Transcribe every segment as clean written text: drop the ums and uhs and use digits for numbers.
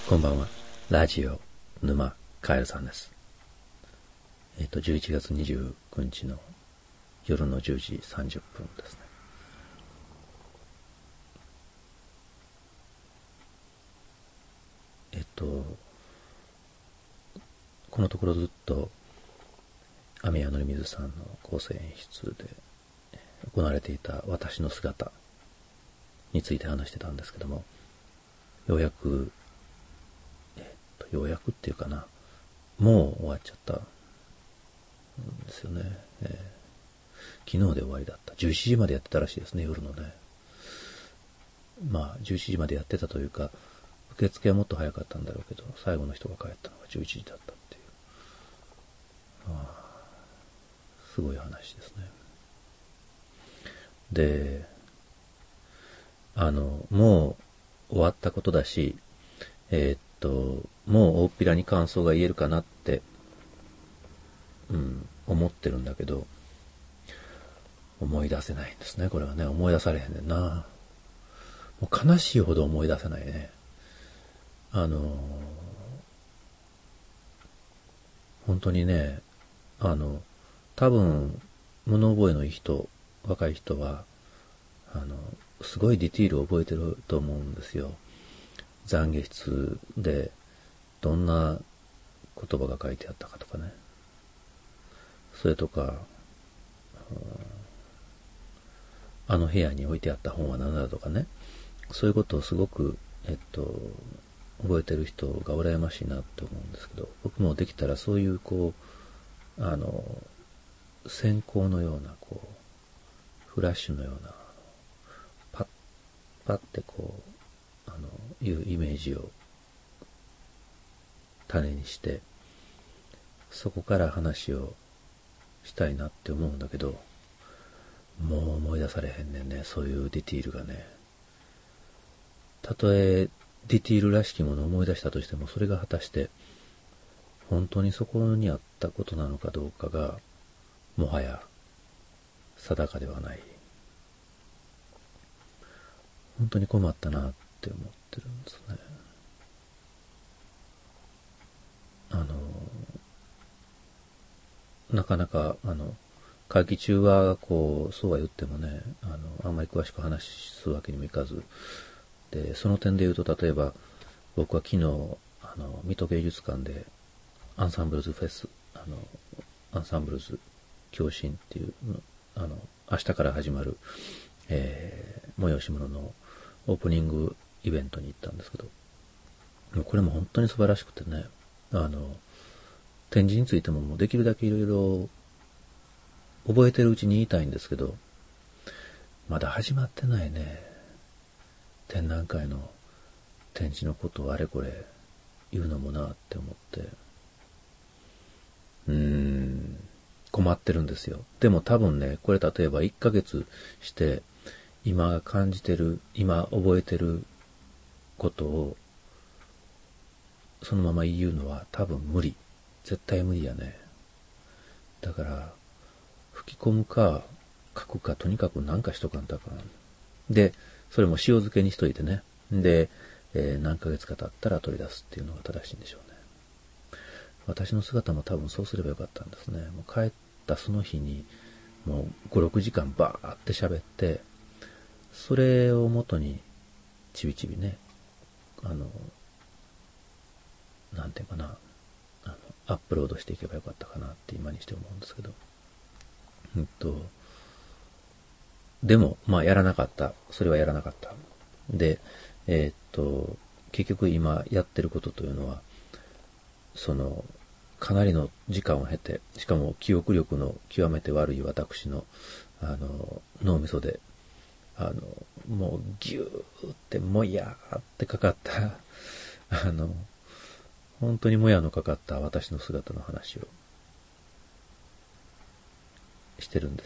こんばんは。ラジオ沼カエルさんです。11月29日の夜の10時30分ですね。このところずっと雨やのり水さんの構成演出で行われていた私の姿について話してたんですけども、ようやくっていうかな、もう終わっちゃったんですよね。昨日で終わりだった。11時までやってたらしいですね、夜のね。まあ、11時までやってたというか、受付はもっと早かったんだろうけど、最後の人が帰ったのが11時だったっていう。すごい話ですね。で、もう終わったことだし、もう大っぴらに感想が言えるかなって、思ってるんだけど、思い出せないんですね、これはね。思い出されへんねんな。もう悲しいほど思い出せないね。本当にね、多分、物覚えのいい人、若い人は、すごいディティールを覚えてると思うんですよ。懺悔室で、どんな言葉が書いてあったかとかね。それとか、あの部屋に置いてあった本は何だとかね。そういうことをすごく、覚えてる人が羨ましいなって思うんですけど、僕もできたらそういう閃光のような、フラッシュのような、パッ、パッていうイメージを種にして、そこから話をしたいなって思うんだけど、もう思い出されへんねんね、そういうディティールがね。たとえディティールらしきものを思い出したとしても、それが果たして本当にそこにあったことなのかどうかが、もはや定かではない。本当に困ったなって思ってるんですね。なかなか、会期中は、そうは言ってもね、あんまり詳しく話すわけにもいかず、で、その点で言うと、例えば、僕は昨日、水戸芸術館で、アンサンブルズフェス、アンサンブルズ共振っていう、明日から始まる、催し物のオープニングイベントに行ったんですけど、これも本当に素晴らしくてね、展示についてももうできるだけいろいろ覚えてるうちに言いたいんですけど、まだ始まってないね。展覧会の展示のことをあれこれ言うのもなって思って、困ってるんですよ。でも多分ね、これ例えば1ヶ月して、今感じてる、今覚えてることを、そのまま言うのは多分無理。絶対無理やね。だから、吹き込むか、書くか、とにかく何かしとかんとあかん。で、それも塩漬けにしといてね。で、何ヶ月か経ったら取り出すっていうのが正しいんでしょうね。私の姿も多分そうすればよかったんですね。もう帰ったその日に、もう5、6時間バーって喋って、それをもとに、ちびちびね、なんていうかな、アップロードしていけばよかったかなって今にして思うんですけど。でも、まあやらなかった。それはやらなかった。で、結局今やってることというのは、かなりの時間を経て、しかも記憶力の極めて悪い私の、脳みそで、もうギューってもやーってかかった、本当にもやのかかった私の姿の話をしてるんです。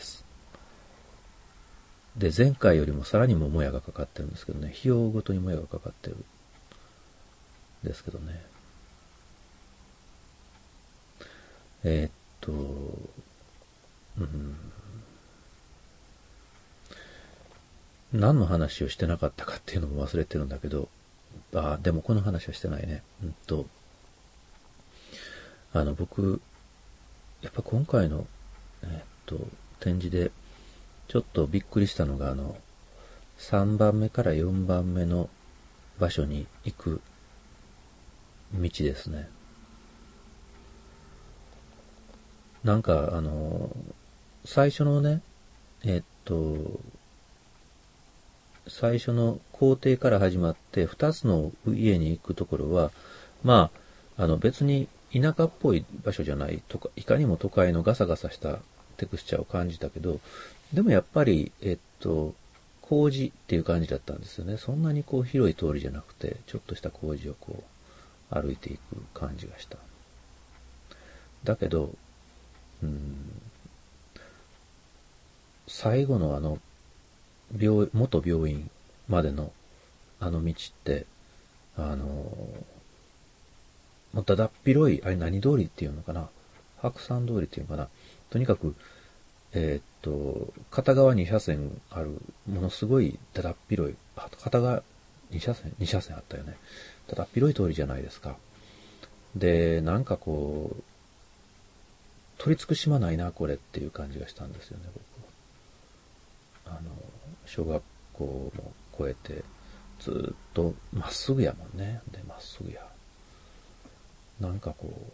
で、前回よりもさらにももやがかかってるんですけどね、費用ごとにもやがかかってるんですけどね。何の話をしてなかったかっていうのも忘れてるんだけど、 でもこの話はしてないね。僕、やっぱ今回の、展示で、ちょっとびっくりしたのが、3番目から4番目の場所に行く道ですね。なんか、最初のね、最初の工程から始まって2つの家に行くところは、まあ、別に田舎っぽい場所じゃないとか、いかにも都会のガサガサしたテクスチャーを感じたけど、でもやっぱり、工事っていう感じだったんですよね。そんなにこう広い通りじゃなくて、ちょっとした工事をこう歩いていく感じがした。だけど、最後の元病院までの道って、もうだだっ広い、あれ何通りっていうのかな、白山通りっていうのかな、とにかく、片側2車線ある、ものすごいだだっ広い、片側2車線あったよね。だだっ広い通りじゃないですか。で、なんかこう、取り尽くしまないな、これっていう感じがしたんですよね、僕は。小学校も越えて、ずっとまっすぐやもんね。で、まっすぐや。なんかこう、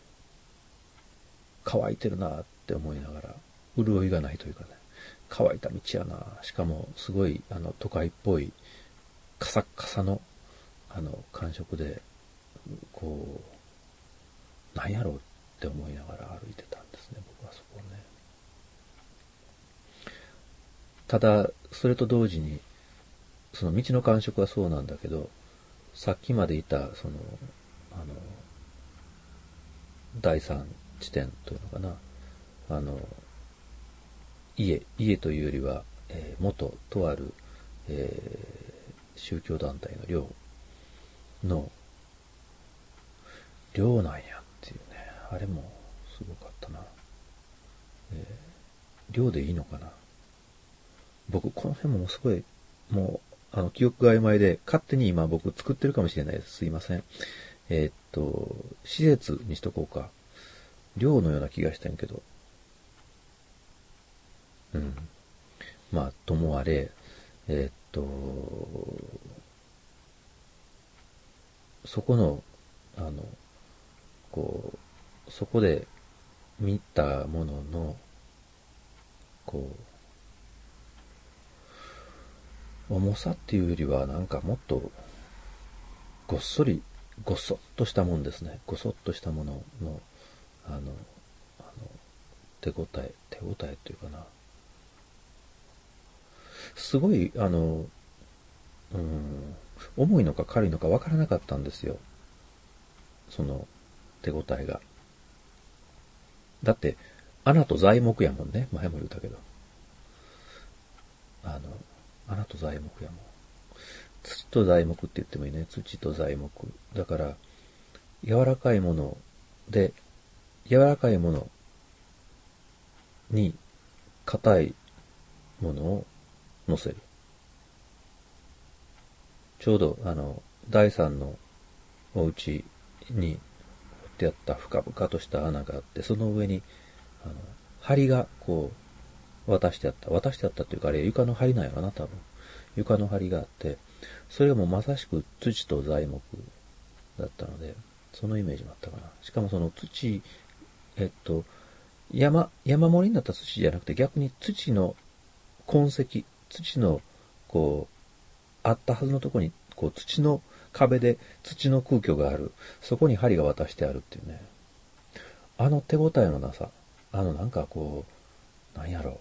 乾いてるなって思いながら、潤いがないというかね、乾いた道やな。しかも、すごい、都会っぽい、カサッカサの、感触で、こう、なんやろうって思いながら歩いてたんですね、僕はそこをね。ただ、それと同時に、その道の感触はそうなんだけど、さっきまでいた、第三地点というのかな。家というよりは、元とある、宗教団体の寮なんやっていうね。あれもすごかったな。寮でいいのかな。僕、この辺もすごい、もう、記憶が曖昧で、勝手に今僕作ってるかもしれないです。すいません。施設にしとこうか。寮のような気がしたんやけど。まあ、ともあれ、そこの、そこで見たものの、重さっていうよりは、なんかもっと、ごっそり、ごそっとしたもんですね。ごそっとしたものの、あの、手応えっていうかな。すごい、重いのか軽いのかわからなかったんですよ。その、手応えが。だって、穴と材木やもんね。前も言ったけど。穴と材木やもん。土と材木って言ってもいいね。土と材木。だから、柔らかいもので、柔らかいものに硬いものを乗せる。ちょうど、第三のお家に掘ってあった深々とした穴があって、その上に、梁がこう、渡してあったっていうか、あれ床の梁なんやろな、多分。床の梁があって、それがもうまさしく土と材木だったので、そのイメージもあったかな。しかもその土、山盛りになった土じゃなくて、逆に土の痕跡、土の、こう、あったはずのところに、こう、土の壁で土の空虚がある。そこに針が渡してあるっていうね。あの手応えのなさ。なんかこう、なんやろう。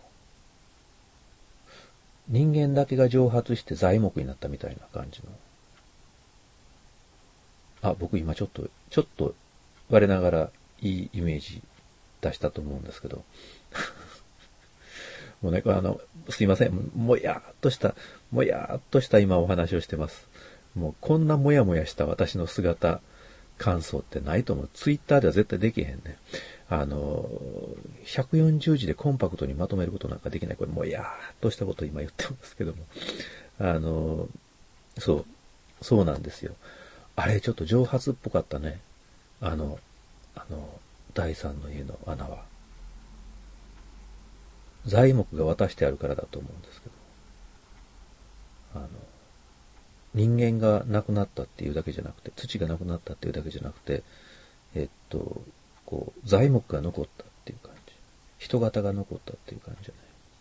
人間だけが蒸発して材木になったみたいな感じの。僕今ちょっと、我ながらいいイメージ出したと思うんですけど。もうね、すいません。もやーっとした今お話をしてます。もうこんなもやもやした私の姿感想ってないと思う。ツイッターでは絶対できへんね。140字でコンパクトにまとめることなんかできない。これもやーっとしたことを今言ってますけども。そう。 そうなんですよ。あれちょっと蒸発っぽかったね。第三の家の穴は。材木が渡してあるからだと思うんですけど。人間が亡くなったっていうだけじゃなくて、土がなくなったっていうだけじゃなくて、材木が残ったっていう感じ。人型が残ったっていう感じじ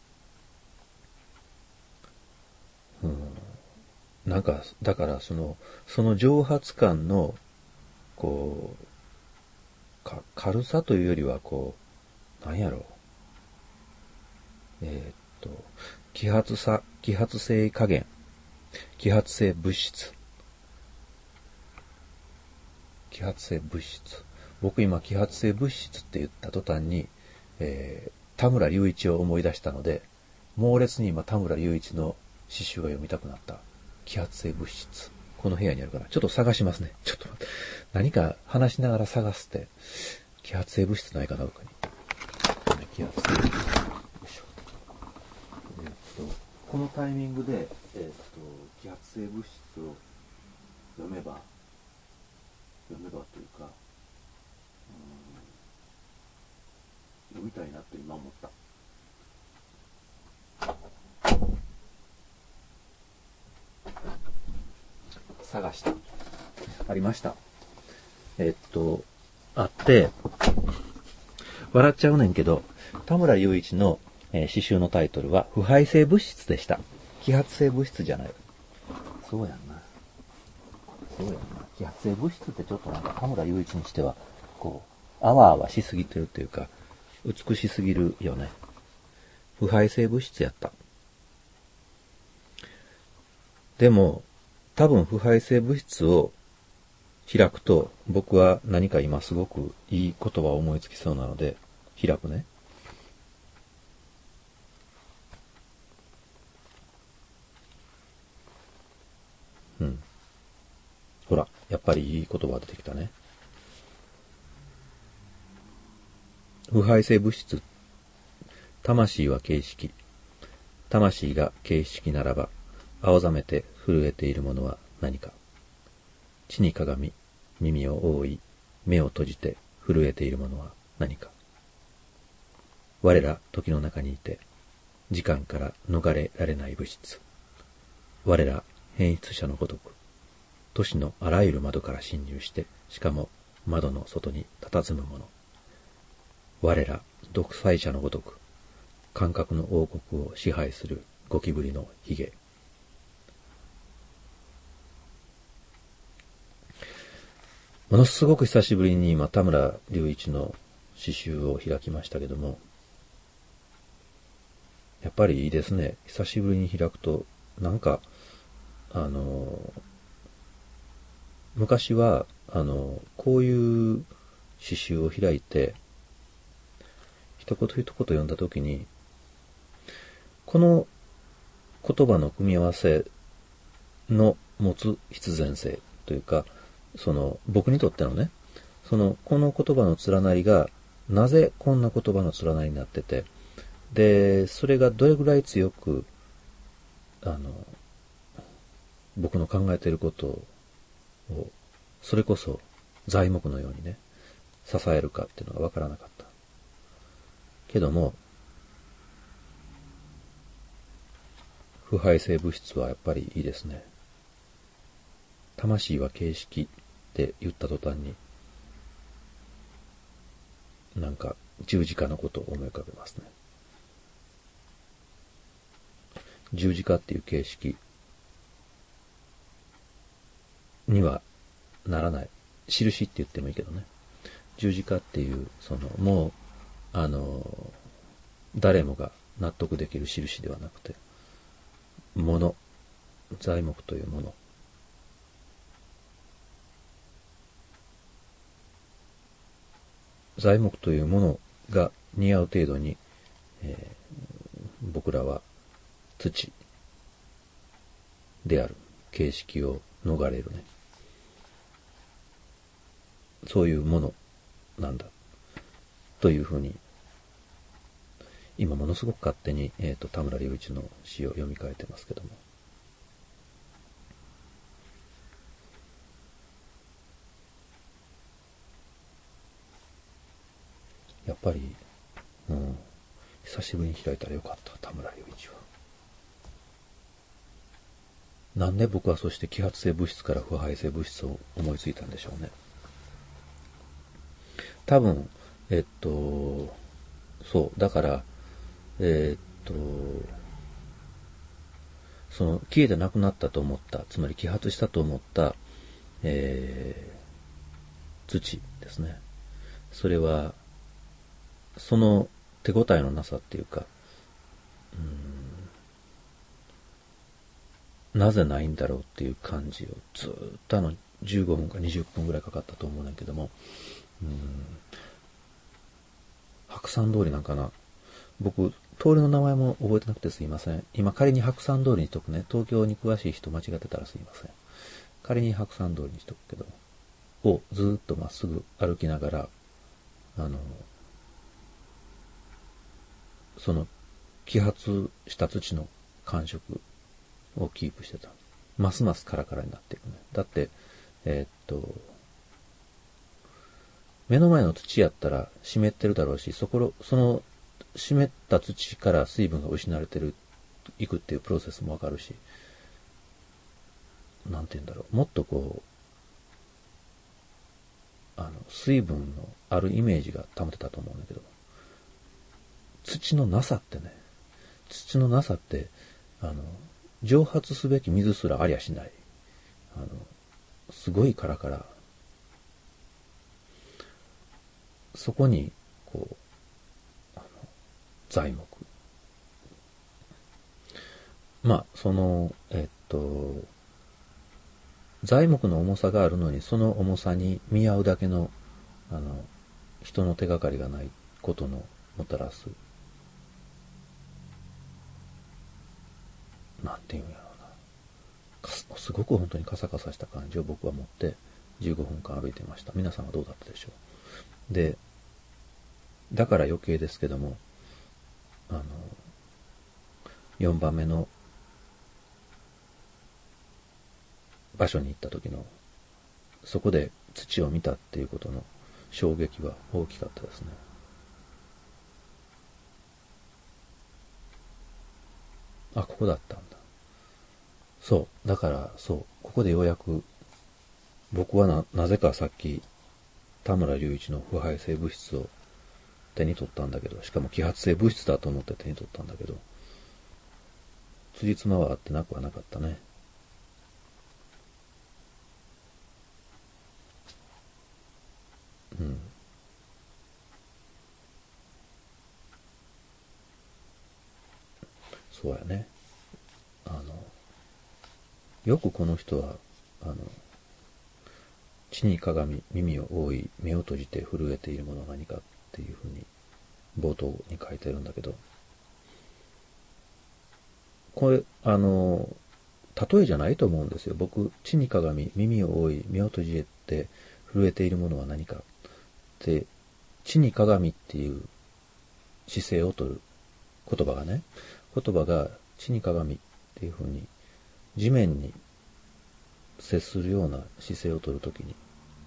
ゃない。なんか、だからその蒸発感の、こ軽さというよりは、なんやろう。揮発性加減、揮発性物質。揮発性物質。僕今、揮発性物質って言った途端に、田村隆一を思い出したので、猛烈に今田村隆一の詩集が読みたくなった。揮発性物質。この部屋にあるから。ちょっと探しますね。ちょっと待って。何か話しながら探すって、揮発性物質ないかな、どっかに。揮発性物質。よいしょ。このタイミングで、揮発性物質を読めばというか、読みたいなと今思った。探した。ありました。あって、笑っちゃうねんけど、田村雄一の、詩集のタイトルは、腐敗性物質でした。揮発性物質じゃない。そうやんな。揮発性物質ってちょっとなんか田村雄一にしては、あわあわしすぎてるっていうか、美しすぎるよね。腐敗性物質やった。でも、多分腐敗性物質を開くと、僕は何か今すごくいい言葉を思いつきそうなので、開くね。ほら、やっぱりいい言葉出てきたね。腐敗性物質。魂は形式。魂が形式ならば、青ざめて震えているものは何か。地にかがみ、耳を覆い、目を閉じて震えているものは何か。我ら時の中にいて、時間から逃れられない物質。我ら変質者のごとく、都市のあらゆる窓から侵入して、しかも窓の外に佇むもの。我ら独裁者のごとく、感覚の王国を支配するゴキブリのヒゲ。ものすごく久しぶりに今田村隆一の詩集を開きましたけども、やっぱりいいですね。久しぶりに開くと、なんか、昔は、こういう詩集を開いて、一言一言読んだときに、この言葉の組み合わせの持つ必然性というか、僕にとってのね、この言葉の連なりが、なぜこんな言葉の連なりになってて、で、それがどれぐらい強く、僕の考えていることを、それこそ材木のようにね、支えるかっていうのがわからなかった。けども、腐敗性物質はやっぱりいいですね。魂は形式って言った途端に、なんか十字架のことを思い浮かべますね。十字架っていう形式にはならない。印って言ってもいいけどね。十字架っていう、もう、誰もが納得できる印ではなくて、材木というもの。材木というものが似合う程度に、僕らは土である形式を逃れるね。そういうものなんだ。というふうに、今ものすごく勝手に、田村隆一の詩を読み替えてますけども。 やっぱり、久しぶりに開いたらよかった、田村隆一は。なんで僕はそして揮発性物質から腐敗性物質を思いついたんでしょうね。多分、そう、だから、その消えてなくなったと思った、つまり揮発したと思った、土ですね。それは、その手応えのなさっていうか、なぜないんだろうっていう感じをずーっと15分か20分ぐらいかかったと思うんだけども、白山通りなんかな。僕、通りの名前も覚えてなくてすいません。今仮に白山通りにしとくね。東京に詳しい人間違ってたらすいません。仮に白山通りにしとくけど、をずーっとまっすぐ歩きながら、その揮発した土の感触をキープしてた。ますますカラカラになっていくね。だって、目の前の土やったら湿ってるだろうし、その湿った土から水分が失われていくっていうプロセスもわかるし、なんて言うんだろう。もっとこう、水分のあるイメージが保てたと思うんだけど、土のなさってね、蒸発すべき水すらありゃしない。すごいカラカラ。そこに、こう、材木。まあ、材木の重さがあるのに、その重さに見合うだけの、人の手がかりがないことのもたらす、なんていうんやろうな。すごく本当にカサカサした感じを僕は持って15分間歩いてました。皆さんはどうだったでしょう。で、だから余計ですけども、4番目の場所に行った時の、そこで土を見たっていうことの衝撃は大きかったですね。あ、ここだったんだ。そう。だから、そう。ここでようやく、僕はなぜかさっき、田村隆一の腐敗性物質を手に取ったんだけど、しかも揮発性物質だと思って手に取ったんだけど、辻褄は合ってなくはなかったね。うん。そうやね。よくこの人は、地に鏡、耳を覆い、目を閉じて震えているものは何かっていうふうに、冒頭に書いてるんだけど、これ、例えじゃないと思うんですよ。僕、地に鏡、耳を覆い、目を閉じて震えているものは何かって、地に鏡っていう姿勢をとる言葉が地に鏡っていうふうに地面に接するような姿勢をとるときに、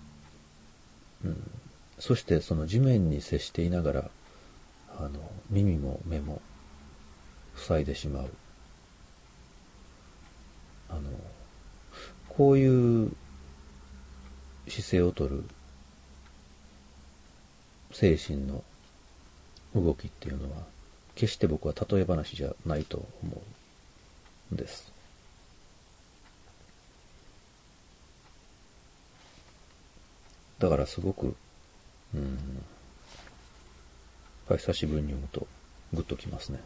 そしてその地面に接していながら、耳も目も塞いでしまう。こういう姿勢をとる精神の動きっていうのは、決して僕は例え話じゃないと思うんです。だからすごく、やっぱり久しぶりに読むとグッときますね。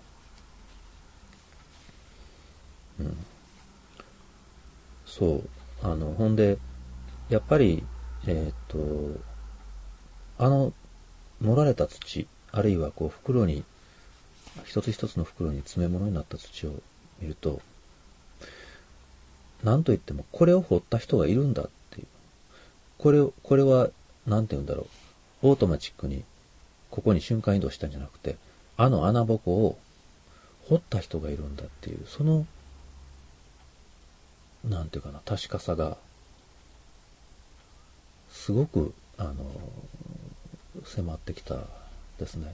そう。ほんで、やっぱり、盛られた土、あるいはこう袋に、一つ一つの袋に詰め物になった土を見ると、なんといってもこれを掘った人がいるんだっていう。これは、なんて言うんだろう。オートマチックに、ここに瞬間移動したんじゃなくて、穴ぼこを掘った人がいるんだっていう、その、なんていうかな、確かさが、すごく、迫ってきたですね。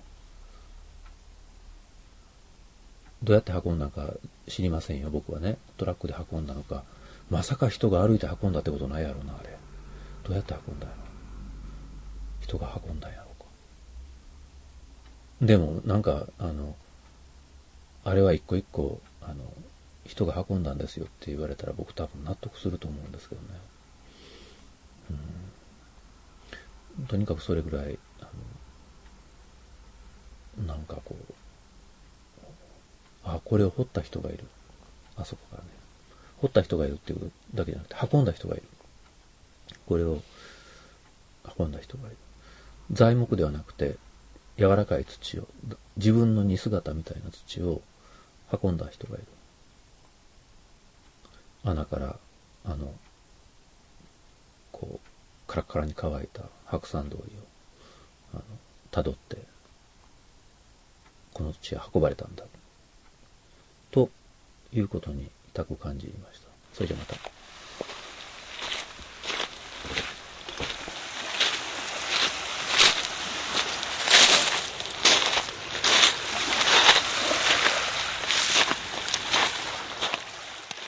どうやって運んだのか知りませんよ、僕はね。トラックで運んだのか。まさか人が歩いて運んだってことないやろな、あれ。どうやって運んだんやろ。人が運んだんやろうか。でも、なんか、あれは一個一個、人が運んだんですよって言われたら僕多分納得すると思うんですけどね。とにかくそれぐらい、なんかこう、あ、これを掘った人がいる。あそこからね。掘った人がいるっていうだけじゃなくて、運んだ人がいる。これを運んだ人がいる。材木ではなくて、柔らかい土を、自分の似姿みたいな土を運んだ人がいる。穴から、こう、カラッカラに乾いた白山通りを、辿って、この土へ運ばれたんだ。ということに痛く感じました。それじゃまた。